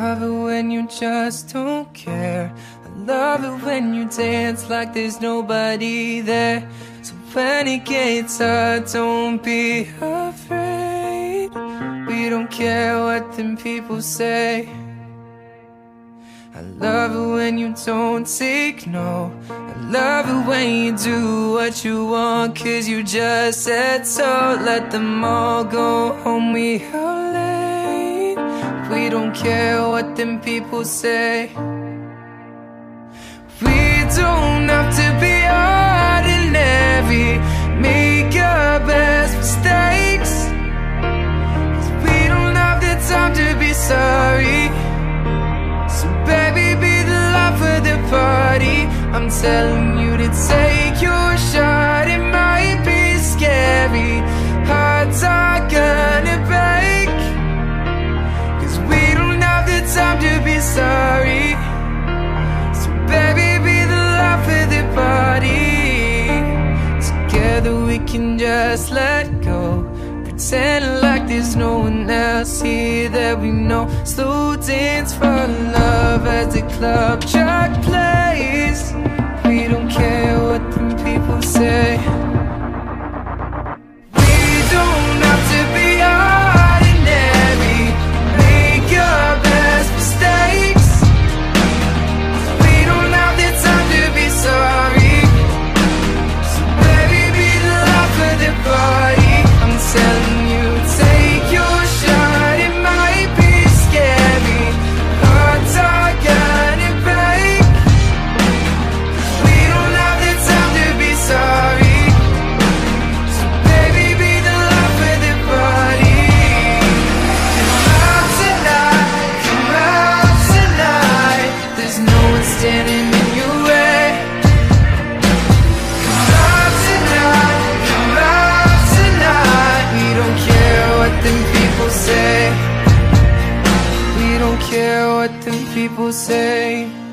love it when you just don't care. I love it when you dance like there's nobody there. So when it gets hard, don't be afraid. We don't care what them people say. I love it when you don't take no. I love it when you do what you want, 'cause you just said so. Let them all go home, we out late. We don't care what them people say. We don't have to be ordinary. Make our best mistakes, 'cause we don't have the time to be sorry. So baby, be the life of the party. I'm telling you to take your shot. It might be scary, hearts are gonna break, 'cause we don't have the time to be sorry. So baby, be the life of the party. Together we can just let go, pretending like there's no one else here that we know. Slow dance for love as the club track plays. We don't care what them people say. We don't have to be ordinary. Make your best mistakes. We don't have the time to be sorry. So baby, be the life of the party. I'm telling you, take your shot. It might be scary, hearts are gonna break. We don't have the time to be sorry. So baby, be the life of the party. Come out tonight, come out tonight. There's no one standing in your way. Come out tonight, come out tonight. We don't care what them people say. We don't care what them people say.